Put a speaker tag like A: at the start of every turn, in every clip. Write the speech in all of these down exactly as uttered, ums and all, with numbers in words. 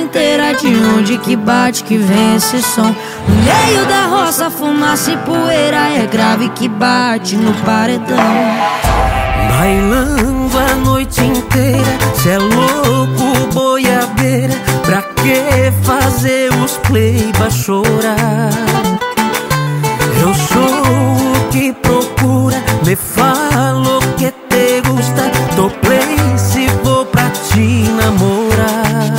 A: inteira, de onde que bate que vem esse som? No meio da roça, fumaça e poeira, é grave que bate no paredão.
B: Bailando a noite inteira, cê é louco, boiadeira. Pra que fazer os pleiba chorar? Eu sou o que procura, me falo que te gusta. Tô play se vou pra te namorar.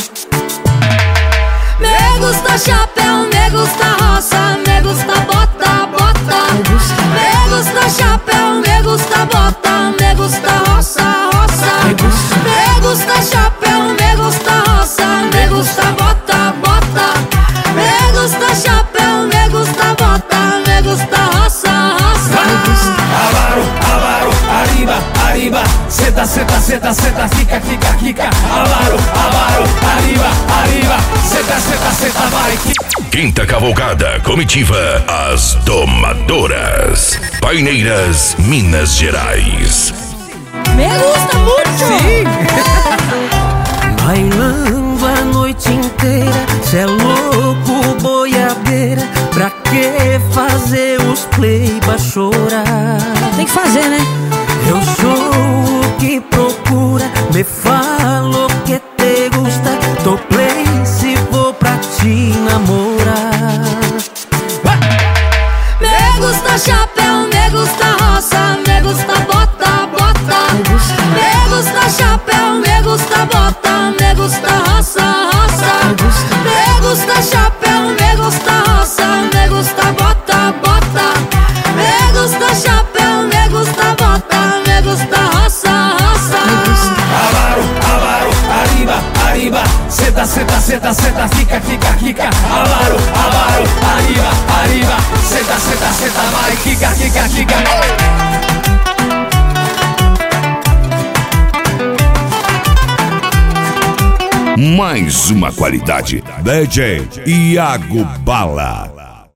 A: Me gusta chapéu, me gusta roça, me gusta bota, bota. Me gusta chapéu, me gusta bota, me gusta roça, roça. Me gusta chapéu, me gusta roça, me gusta bota, bota. Me gusta chapéu, me gusta bota, me gusta roça, roça.
C: Avaro, avaro, arriba, arriba. Seta, seta, seta, seta, fica, fica, fica. Avaro, avaro, arriba, arriba. Seta, seta, seta, vai.
D: Quinta Cavalgada Comitiva As Domadoras, Paineiras, Minas Gerais.
A: Me gusta muito.
B: Sim. Bailando a noite inteira, cê é louco, boiadeira. Pra que fazer os pleiba chorar?
A: Tem que fazer, né?
B: Eu sou o que procura, me falo que te gusta. Tô play se vou pra te namorar.
A: Me gusta chapéu, me gusta roça, me gusta bota, bota. Me gusta chapéu, me gusta bota, me gusta roça, roça. Me gusta chapéu, me gusta roça, me gusta bota, bota. Me gusta chapéu, me gusta bota, me gusta roça, roça.
C: Avaro, avaro, arriba, arriba. Seta, seta, seta, seta, fica, fica, fica. Avaro, avaro, arriba, arriba. Seta, seta, seta, vai, fica, fica, fica.
D: Mais uma qualidade. D J Iago Bala.